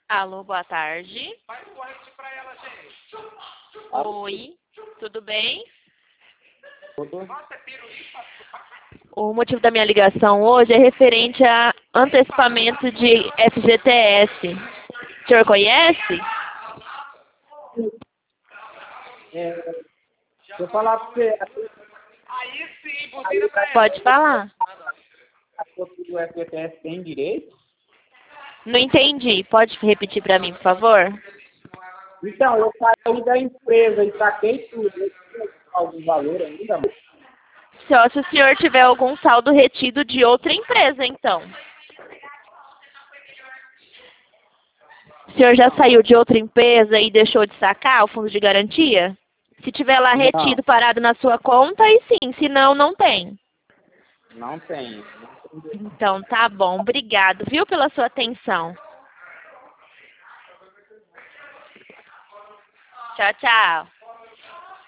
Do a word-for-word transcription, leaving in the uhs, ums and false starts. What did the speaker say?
Alô, boa tarde. Oi, tudo bem? Tudo? O motivo da minha ligação hoje é referente a antecipamento de F G T S. O senhor conhece? É, se eu falar para você, Pode falar. a pessoa do F G T S tem direito? Não entendi. Pode repetir para mim, por favor? Então, eu saí da empresa e saquei tudo. Eu tenho algum valor ainda, mano? Só se o senhor tiver algum saldo retido de outra empresa, então. O senhor já saiu de outra empresa e deixou de sacar o fundo de garantia? Se tiver lá Não, retido parado na sua conta, aí sim. Se não, não tem. não tenho. Não tenho. Então, tá bom. Obrigado, viu, pela sua atenção. Tchau, tchau.